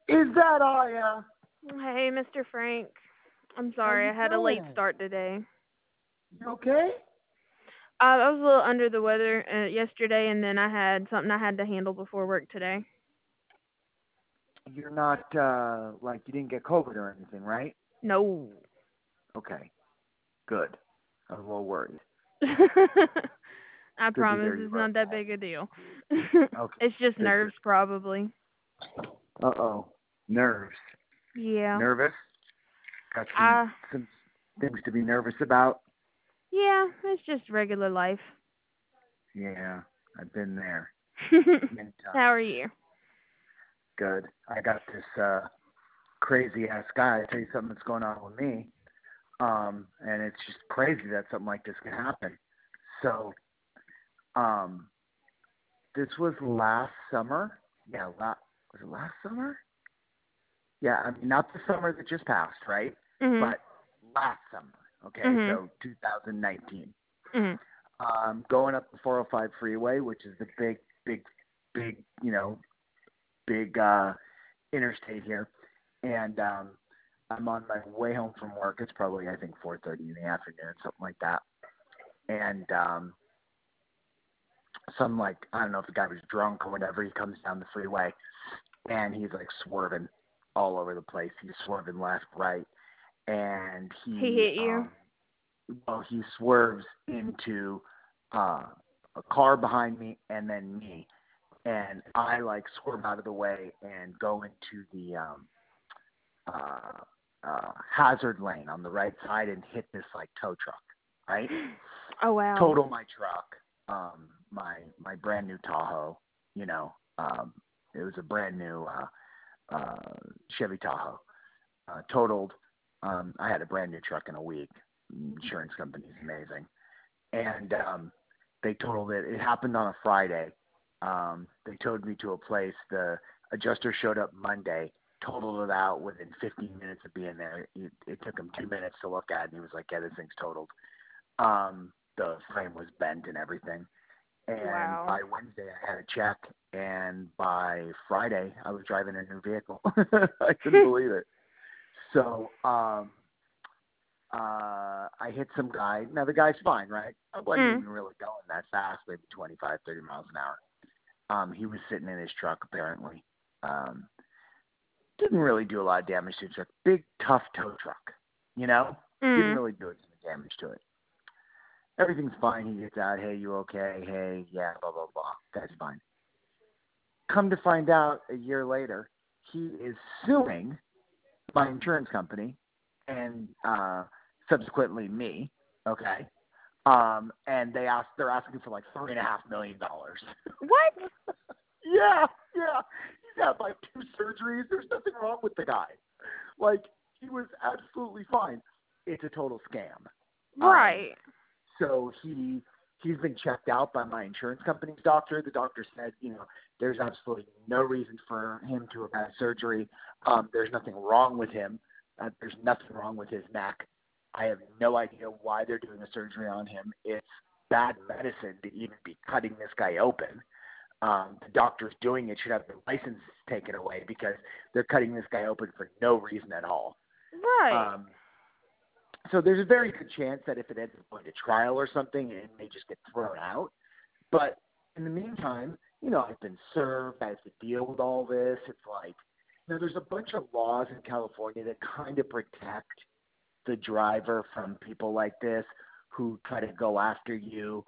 Is that Aya? Hey, Mr. Frank. I'm How sorry, you I had a late doing? start today. You okay? I was a little under the weather yesterday, and then I had something I had to handle before work today. You're not like you didn't get COVID or anything, right? No. Okay, good. I was a little worried. I Good to promise hear you it's were not that big a deal. okay. Okay, It's just good, nerves, good. probably. Uh-oh. Nerves. Yeah. Nervous? Got I some things to be nervous about? Yeah, it's just regular life. Yeah, I've been there many How times. are you? Good. I got this crazy ass guy. I tell you something that's going on with me. And it's just crazy that something like this can happen. So, um, this was last summer. Yeah, was it last summer? Yeah, I mean not the summer that just passed, right? Mhm. But last summer. Okay, Mhm. so 2019. Mhm. Going up the 405 freeway, which is the big, big interstate here, and I'm on my way home from work. It's probably I think 4:30 in the afternoon, something like that. And some like I don't know if the guy was drunk or whatever. He comes down the freeway and he's like swerving all over the place. He's swerving left, right, and He hit you? he swerves into a car behind me and then me, and I like swerve out of the way and go into the hazard lane on the right side and hit this like tow truck, right? Oh wow. Total my truck, my brand new Tahoe, you know, it was a brand new Chevy Tahoe, totaled. I had a brand new truck in a week. Insurance company's amazing, and they totaled it. It happened on a Friday. They towed me to a place. The adjuster showed up Monday, totaled it out within 15 minutes of being there. It took him 2 minutes to look at it, and he was like, "Yeah, this thing's totaled." The frame was bent and everything. And Wow. by Wednesday, I had a check, and by Friday, I was driving a new vehicle. I couldn't believe it. So I hit some guy. Now, the guy's fine, right? I wasn't mm. even really going that fast, maybe 25, 30 miles an hour. He was sitting in his truck, apparently. Um, didn't really do a lot of damage to the truck. Big, tough tow truck, you know? Didn't Mm. really do any damage to it. Everything's fine. He gets out. Hey, you okay? Hey, yeah, blah, blah, blah. That's fine. Come to find out a year later, he is suing my insurance company and subsequently me. Okay. And they're asking for like $3.5 million. What? Yeah, yeah. He's had like 2 surgeries. There's nothing wrong with the guy. Like he was absolutely fine. It's a total scam. Um, Right. so he's been checked out by my insurance company's doctor. The doctor said, there's absolutely no reason for him to have had surgery. There's nothing wrong with him. There's nothing wrong with his neck. I have no idea why they're doing a surgery on him. It's bad medicine to even be cutting this guy open. The doctors doing it should have their license taken away because they're cutting this guy open for no reason at all. Right. Um, so there's a very good chance that if it ends up going to trial or something, it may just get thrown out. But in the meantime, I've been served. I have to deal with all this. It's like, there's a bunch of laws in California that kind of protect the driver from people like this who try to go after you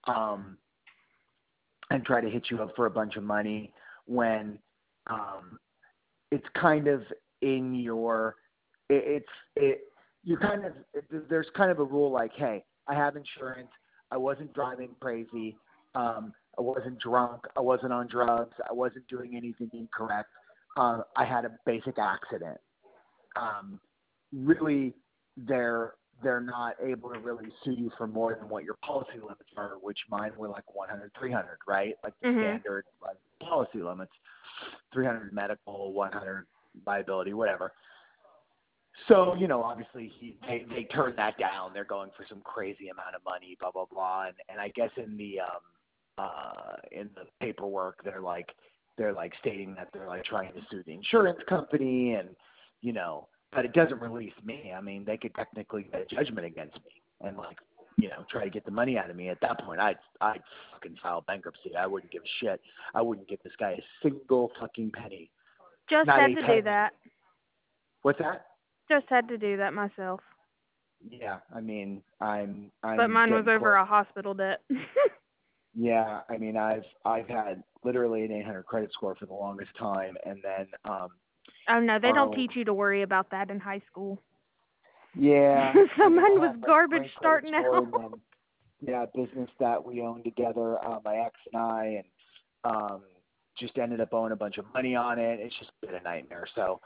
and try to hit you up for a bunch of money when it's kind of in your it you kind of there's kind of a rule like, hey, I have insurance, I wasn't driving crazy, I wasn't drunk, I wasn't on drugs, I wasn't doing anything incorrect, I had a basic accident. Really, they're not able to really sue you for more than what your policy limits are, which mine were like 100, 300, right? Like the Mhm. standard like, policy limits, 300 medical, 100 liability, whatever. So, obviously they turned that down. They're going for some crazy amount of money, blah, blah, blah. And I guess in the paperwork, they're like, they're like stating that they're like trying to sue the insurance company and, you know, but it doesn't release me. I mean, they could technically get a judgment against me and like, you know, try to get the money out of me. At that point, I'd fucking file bankruptcy. I wouldn't give a shit. I wouldn't give this guy a single fucking penny. Just Not had a to penny. do that. What's that? Just had to do that myself. Yeah, I mean, I'm But mine was getting over close. a hospital debt. Yeah, I mean, I've had literally an 800 credit score for the longest time, and then Oh no, they don't teach you to worry about that in high school. yeah, So and then mine I was had like garbage great credit starting score, out. and then yeah, business that we owned together, my ex and I, and just ended up owing a bunch of money on it. It's just been a nightmare. So,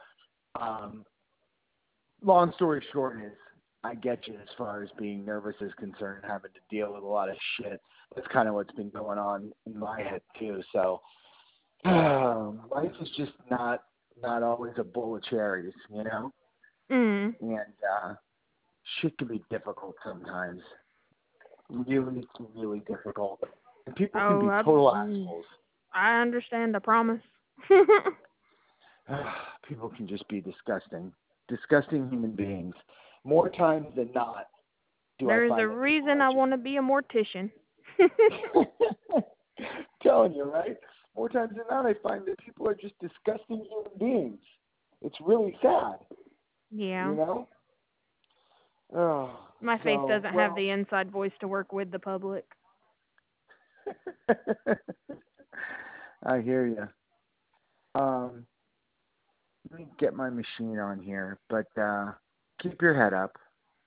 long story short is, I get you as far as being nervous is concerned, having to deal with a lot of shit. That's kind of what's been going on in my head too. So, life is just not always a bowl of cherries, you know. Mm. And shit can be difficult sometimes. Really, really difficult. And people can be total assholes. I understand, I promise. People can just be disgusting. Disgusting human beings. More times than not, There's a reason I want to be a mortician. Telling you, right? More times than not, I find that people are just disgusting human beings. It's really sad. Yeah. You know? Oh, my face doesn't have the inside voice to work with the public. I hear you. Let me get my machine on here, but keep your head up.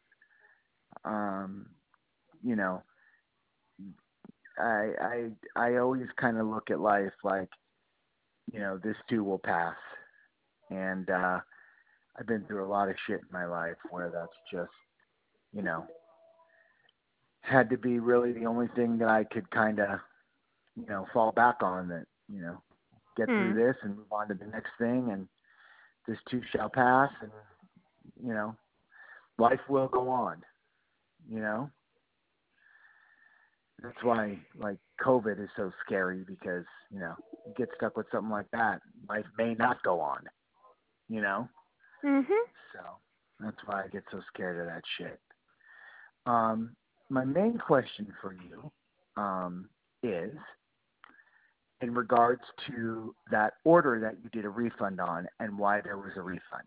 You know, I always kind of look at life like, you know, this too will pass. And I've been through a lot of shit in my life where that's just, you know, had to be really the only thing that I could kind of, you know, fall back on, that, you know, get through this and move on to the next thing, and this too shall pass, and, you know, life will go on, you know. That's why, like, COVID is so scary, because, you know, you get stuck with something like that, life may not go on, you know. So that's why I get so scared of that shit. My main question for you is in regards to that order that you did a refund on, and why there was a refund.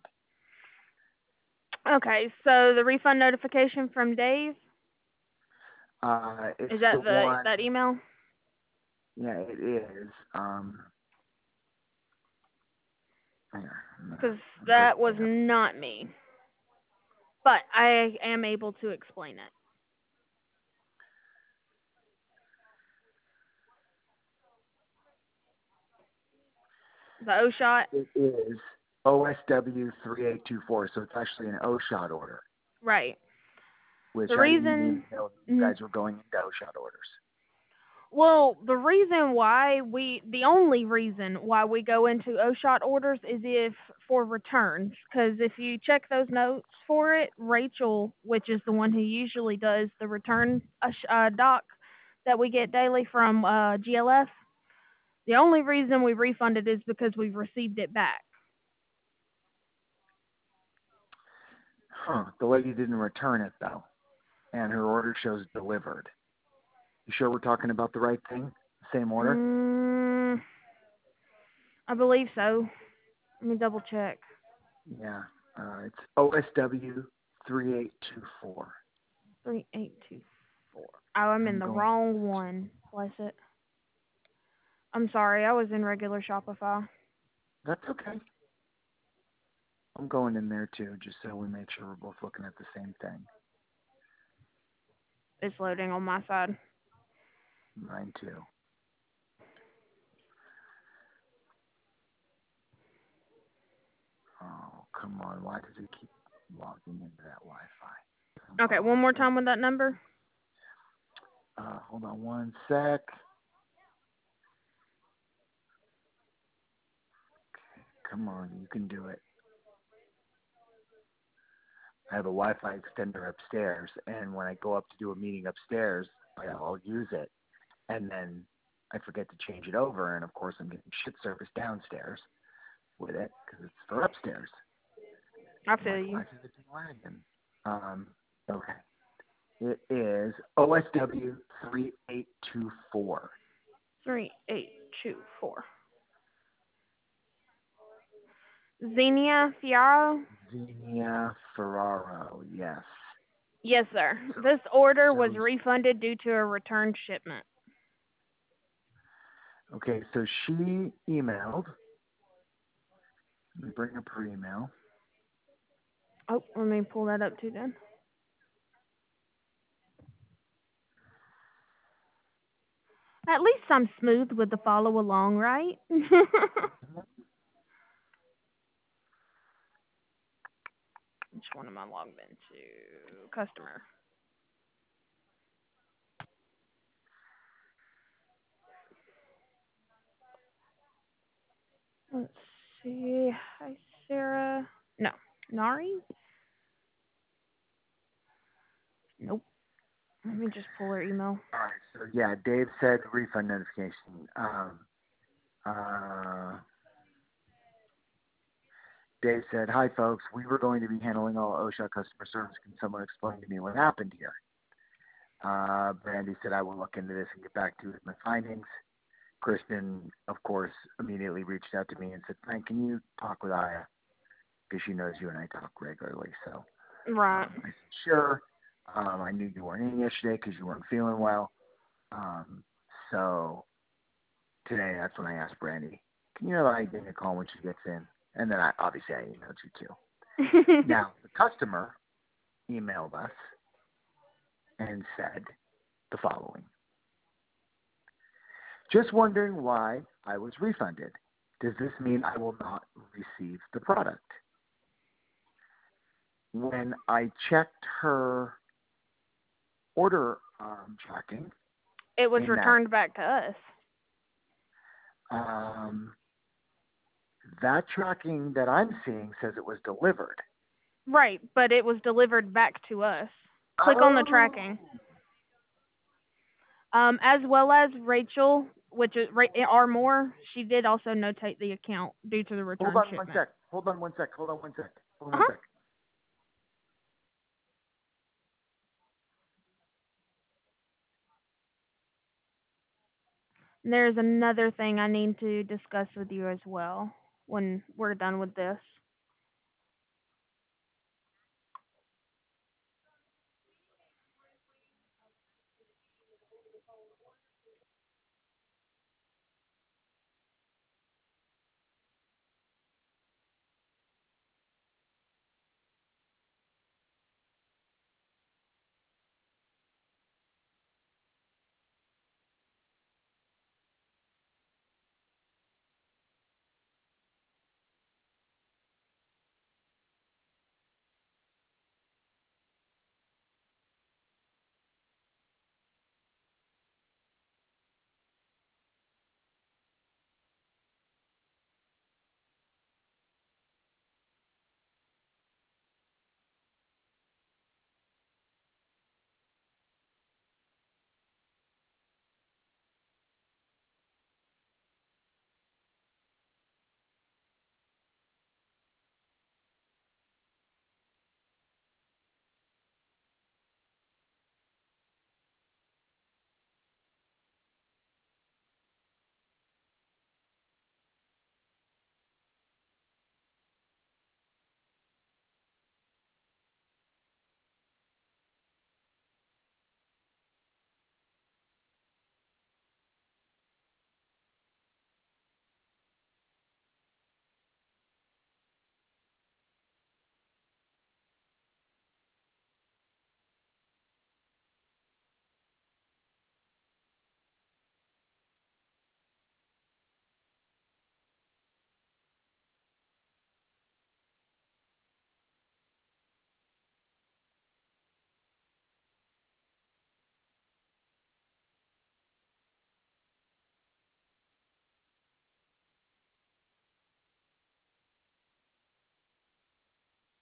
Okay, so the refund notification from Dave? It's is that one, that email? Yeah, it is. Because that was not me. But I am able to explain it. The O-Shot? It is OSW 3824, so it's actually an O-Shot order. Right. Which the I didn't reason even know you guys were going into O-Shot orders. Well, the only reason why we go into O-Shot orders is if for returns. Because if you check those notes for it, Rachel, which is the one who usually does the return doc that we get daily from GLF, the only reason we refunded is because we've received it back. The lady didn't return it, though, and her order shows delivered. You sure we're talking about the right thing? Same order? I believe so. Let me double check. Yeah. It's OSW 3824. 3824. Oh, I'm in the wrong one. Bless it. I'm sorry, I was in regular Shopify. That's okay. I'm going in there too, just so we make sure we're both looking at the same thing. It's loading on my side. Mine too. Oh, come on. Why does it keep logging into that Wi-Fi? Okay, one more time with that number. Hold on one sec. Okay, come on, you can do it. I have a Wi-Fi extender upstairs, and when I go up to do a meeting upstairs, I'll use it. And then I forget to change it over, and of course I'm getting shit service downstairs with it because it's for upstairs. I I'm feel like, you. why is everything lagging? Okay. It is OSW 3824. 3824. Xenia Fiaro? Xenia Ferraro, yes. Yes, sir. So, This order was so refunded due to a returned shipment. okay, so she emailed. Let me bring up her email. Oh, let me pull that up too then. At least I'm smooth with the follow along, right? Which one am I logged into? Customer. Let's see. Hi, Sarah. No. Nari? Nope. Let me just pull her email. All right, so yeah, Dave said refund notification. Uh, Dave said, "Hi folks, we were going to be handling all OSHA customer service. Can someone explain to me what happened here?" Brandy said, "I will look into this and get back to you with my findings." Kristen, of course, immediately reached out to me and said, "Frank, can you talk with Aya? Because she knows you and I talk regularly." So Right. I said, "Sure." I knew you weren't in yesterday because you weren't feeling well. So today, that's when I asked Brandy, "Can you like give me a call when she gets in?" And then I emailed you too. Now the customer emailed us and said the following: "Just wondering why I was refunded. Does this mean I will not receive the product?" When I checked her order tracking, It was in that returned back to us. that tracking that I'm seeing says it was delivered. Right, but it was delivered back to us. Click on the Oh. tracking. As well as Rachel, which is R. Moore, she did also notate the account due to the Hold return on one shipment. sec. Hold on one sec. Hold on one sec. Hold on one Uh-huh. sec. There's another thing I need to discuss with you as well when we're done with this.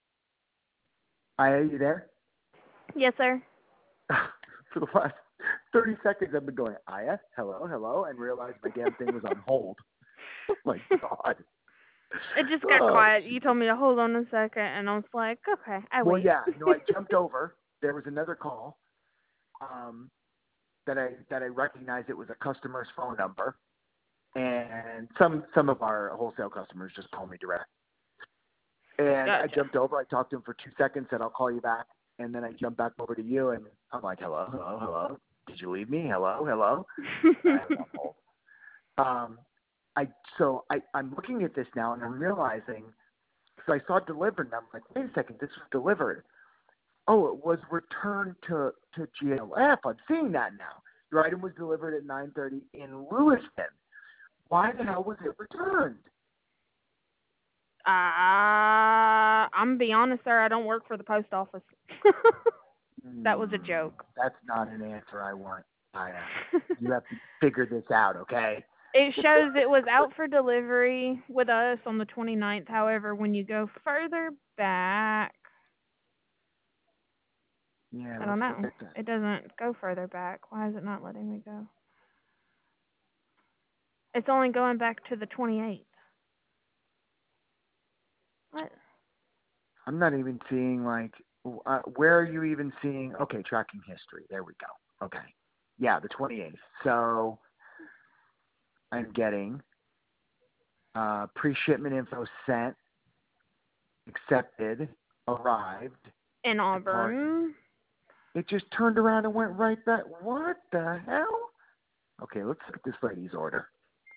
Are you there? Yes, sir. For the last 30 seconds I've been going, Aya, hello, hello, and realized my damn thing was on hold. Oh, my God. It just got quiet. You told me to hold on a second, and I was like, okay, I Well, wait. yeah, no, I jumped over. There was another call that I recognized it was a customer's phone number, and some of our wholesale customers just call me direct. And Gotcha. I jumped over. I talked to him for 2 seconds, said I'll call you back, and then I jumped back over to you, and I'm like, hello, hello, hello. Did you leave me? Hello, hello. I was on hold. I'm looking at this now, and I'm realizing. So I saw delivered, and I'm like, wait a second, this was delivered. Oh, it was returned to GLF. I'm seeing that now. Your item was delivered at 9:30 in Lewiston. Why the hell was it returned? I'm gonna be honest, sir. I don't work for the post office. That was a joke. That's not an answer I want. You have to figure this out, okay? It shows it was out for delivery with us on the 29th. However, when you go further back, Yeah, I don't know. It doesn't go further back. Why is it not letting me go? It's only going back to the 28th. What? I'm not even seeing, where are you even seeing? Okay, tracking history. There we go. Okay. Yeah, the 28th. So I'm getting pre-shipment info sent, accepted, arrived. In Auburn. It just turned around and went right back. What the hell? Okay, let's look at this lady's order.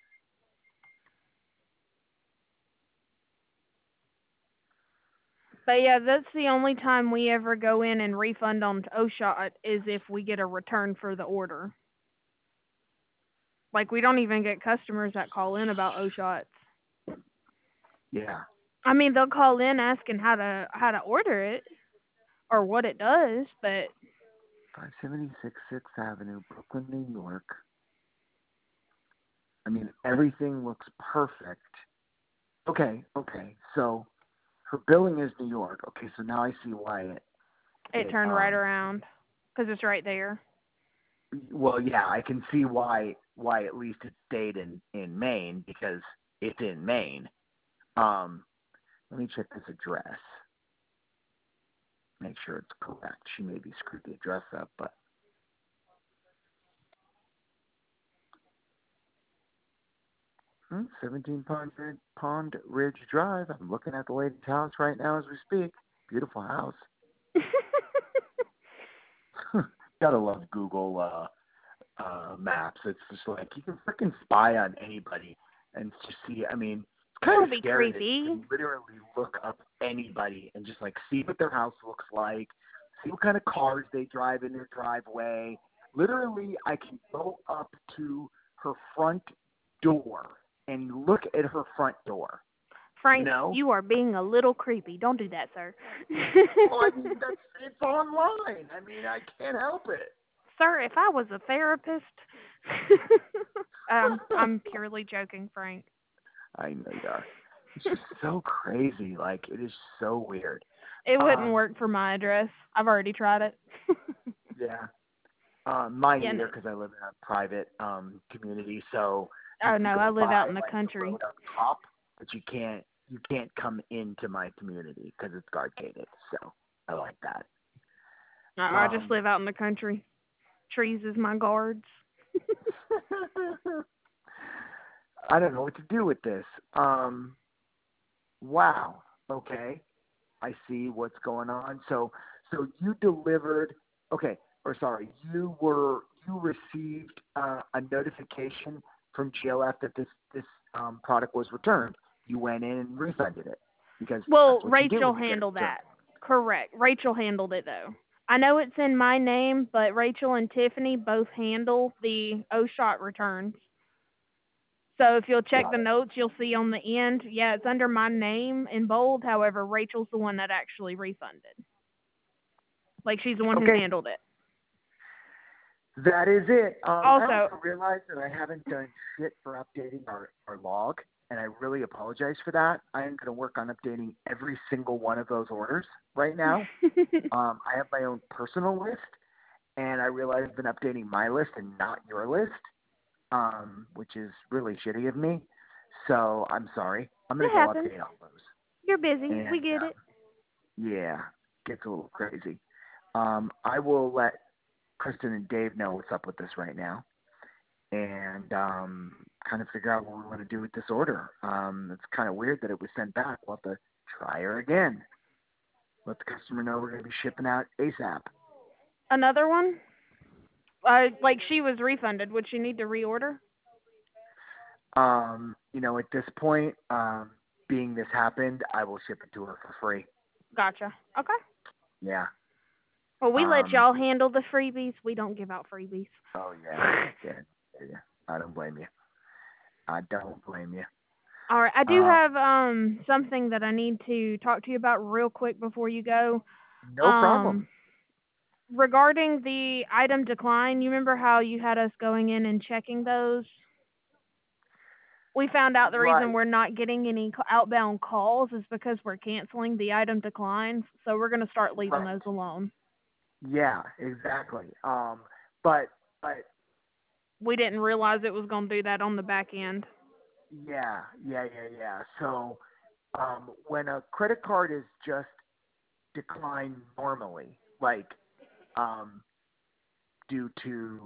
But yeah, that's the only time we ever go in and refund on OSHOT is if we get a return for the order. Like, we don't even get customers that call in about OSHOTs. Yeah. I mean, they'll call in asking how to order it or what it does, but 576 6th Avenue, Brooklyn, New York. I mean, everything looks perfect. Okay. So her billing is New York. Okay, so now I see why it turned right around because it's right there. Well, yeah, I can see why at least it stayed in Maine because it's in Maine. Let me check this address. Make sure it's correct. She maybe screwed the address up, but 17 Pond Ridge Drive. I'm looking at the lady's house right now as we speak. Beautiful house. Gotta love Google Maps. It's just like you can freaking spy on anybody and just see. I mean, it's kind of scary that you can literally look up anybody and just like see what their house looks like, see what kind of cars they drive in their driveway. Literally, I can go up to her front door and look at her front door. Frank, you are being a little creepy. Don't do that, sir. Well, I mean, it's online. I mean, I can't help it. Sir, if I was a therapist, I'm purely joking, Frank. I know you are. It's just so crazy. Like, it is so weird. It wouldn't work for my address. I've already tried it. Yeah. Mine either, because I live in a private community. So. Oh no, I live out in the country. Up top, but you can't come into my community because it's guard gated. So I like that. I just live out in the country. Trees is my guards. I don't know what to do with this. Wow. Okay. I see what's going on. So you delivered. Okay. Or sorry, you received a notification from GLF that this product was returned. You went in and refunded it because Rachel handled that. Correct. Rachel handled it though. I know it's in my name, but Rachel and Tiffany both handle the OSHOT returns. So if you'll check the notes, you'll see on the end, yeah, it's under my name in bold. However, Rachel's the one that actually refunded. Like, she's the one who handled it. That is it. Also, I also realized that I haven't done shit for updating our log, and I really apologize for that. I am going to work on updating every single one of those orders right now. I have my own personal list, and I realize I've been updating my list and not your list, which is really shitty of me. So I'm sorry. I'm going It to go happens. update all those. You're busy. And We get it. yeah, gets a little crazy. I will let Kristen and Dave know what's up with this right now, and kind of figure out what we want to do with this order. It's kind of weird that it was sent back. We'll have to try her again. Let the customer know we're going to be shipping out ASAP. Another one? Like she was refunded. Would she need to reorder? At this point, being this happened, I will ship it to her for free. Gotcha. Okay. Yeah. Well, we let y'all handle the freebies. We don't give out freebies. Oh, yeah. Yeah. I don't blame you. I don't blame you. All right. I do have something that I need to talk to you about real quick before you go. No problem. Regarding the item decline, you remember how you had us going in and checking those? We found out the reason we're not getting any outbound calls is because we're canceling the item declines. So we're going to start leaving those alone. Yeah, exactly. But we didn't realize it was going to do that on the back end. Yeah. So when a credit card is just declined normally, like due to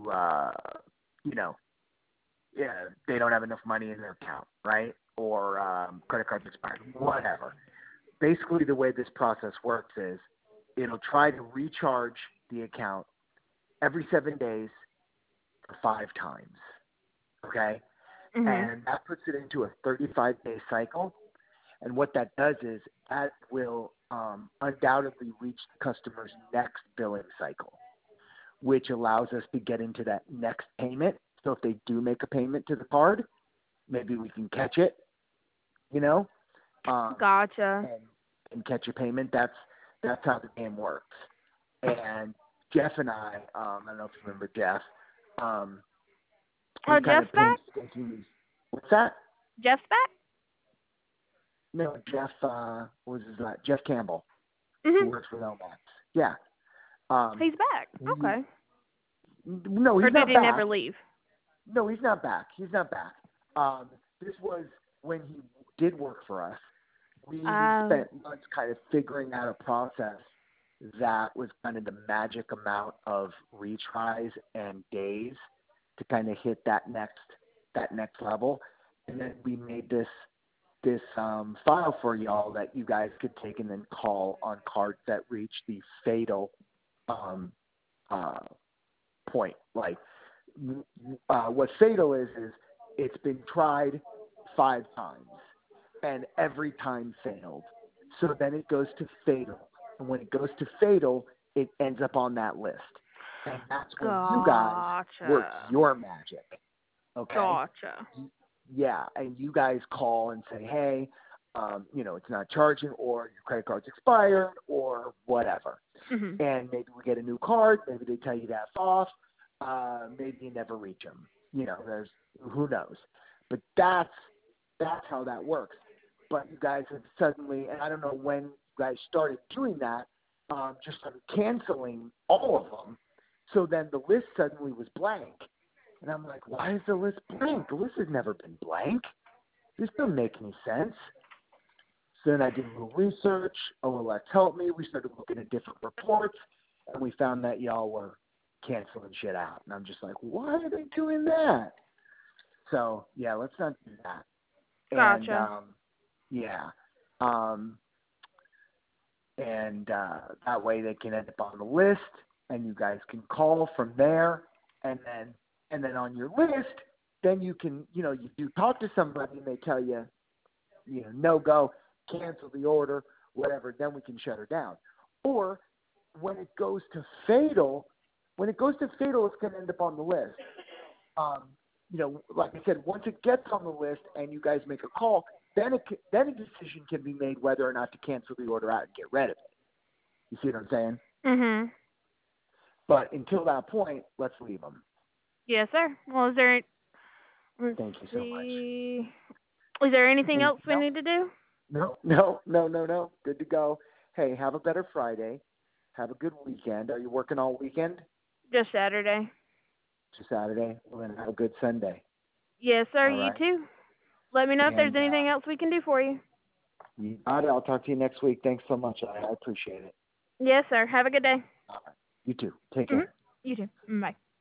they don't have enough money in their account, right? Or credit cards expired, whatever. Basically, the way this process works is it'll try to recharge the account every 7 days for 5 times. Okay? Mm-hmm. And that puts it into a 35-day cycle. And what that does is that will undoubtedly reach the customer's next billing cycle, which allows us to get into that next payment. So if they do make a payment to the card, maybe we can catch it, Gotcha. And catch a payment. That's how the game works. And Jeff and I don't know if you remember Jeff. Jeff's back? What's that? Jeff's back? No, Jeff, what was his name? Jeff Campbell, mm-hmm. who works for Elmax. Yeah. He's back. Okay. No, he's not back. Or did he never leave? No, he's not back. This was when he did work for us. We spent months kind of figuring out a process that was kind of the magic amount of retries and days to kind of hit that next level. And then we made this file for y'all that you guys could take and then call on cards that reach the fatal point. Like what fatal is it's been tried 5 times and every time failed. So then it goes to fatal. And when it goes to fatal, it ends up on that list. And that's when you guys work your magic. Okay? Gotcha. Yeah, and you guys call and say, hey, it's not charging, or your credit card's expired, or whatever. Mm-hmm. And maybe we get a new card. Maybe they tell you to F off. Maybe you never reach them. There's who knows. But that's how that works. But you guys have suddenly, and I don't know when you guys started doing that, just started canceling all of them. So then the list suddenly was blank. And I'm like, why is the list blank? The list has never been blank. This doesn't make any sense. So then I did a little research. OLX helped me. We started looking at different reports, and we found that y'all were canceling shit out. And I'm just like, why are they doing that? So, yeah, let's not do that. Gotcha. And that way they can end up on the list, and you guys can call from there, and then on your list, then you can, you do talk to somebody and they tell you, no go, cancel the order, whatever, then we can shut her down. Or when it goes to fatal, it's going to end up on the list. Like I said, once it gets on the list and you guys make a call, then a decision can be made whether or not to cancel the order out and get rid of it. You see what I'm saying? Mm-hmm. But until that point, let's leave them. Yes, sir. Well, is there... Thank you so much. Is there anything else we need to do? No. Good to go. Hey, have a better Friday. Have a good weekend. Are you working all weekend? Just Saturday. To Saturday? Well, then have a good Sunday. Yes, sir. All You right. too. Let me know if there's And anything else we can do for you. you got it. I'll talk to you next week. Thanks so much. I appreciate it. Yes, sir. Have a good day. All right. You too. Take Mhm. care. You too. Bye.